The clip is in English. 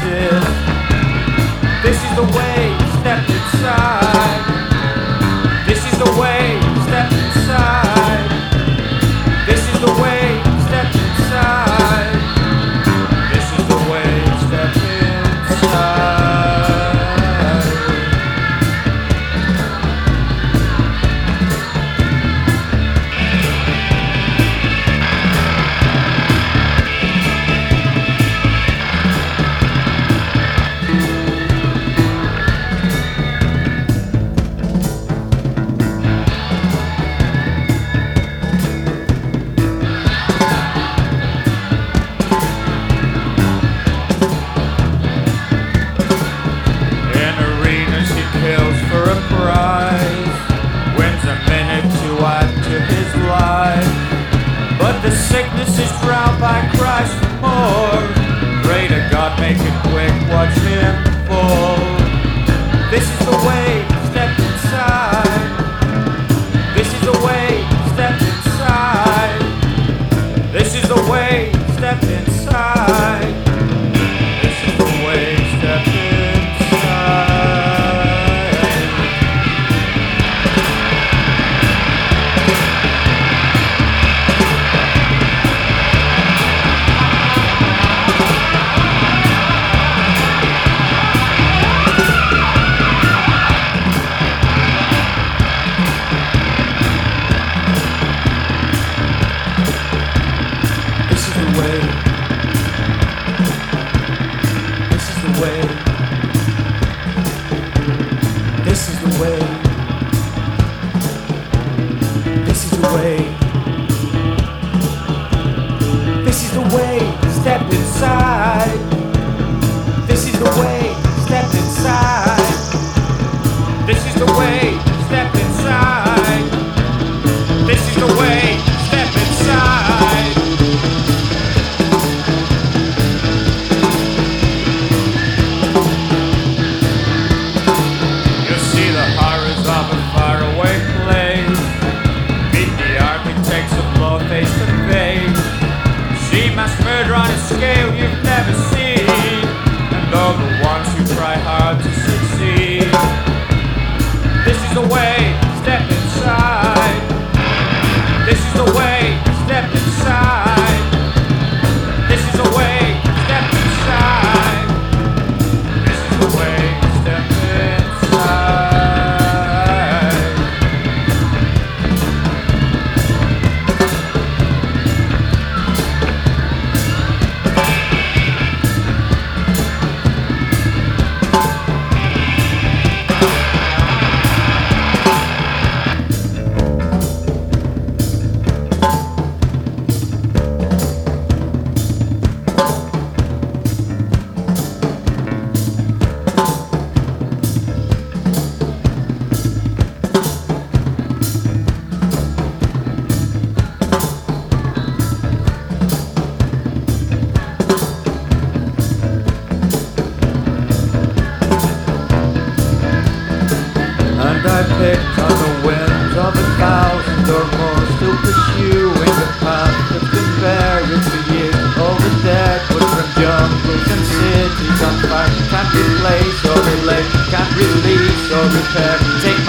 exist. This is the way, step inside. This is the way, step inside. This is the way, step inside. This is the way, step inside. But the sickness is drowned by cries for more. Pray to God, make it quick, watch him fall. This is the way, step inside. This is the way, step inside. This is the way, step inside. This is the way, step inside. This is the way. This is the way. This is the way. Step inside. This is the way. Step inside. This is the way. Step inside. This is the way. Step inside. Face to face, see mass murder on a scale you've never seen, and all the ones who try hard to succeed. This is the way, step inside. This is the way, step inside. This is the way, step inside. This is the way, step inside. And I picked on the winds of 1,000 or more, still pursuing the path that's been buried for years. All the dead wood from jungles and cities on fire can't replace or relate, can't release or repair. Take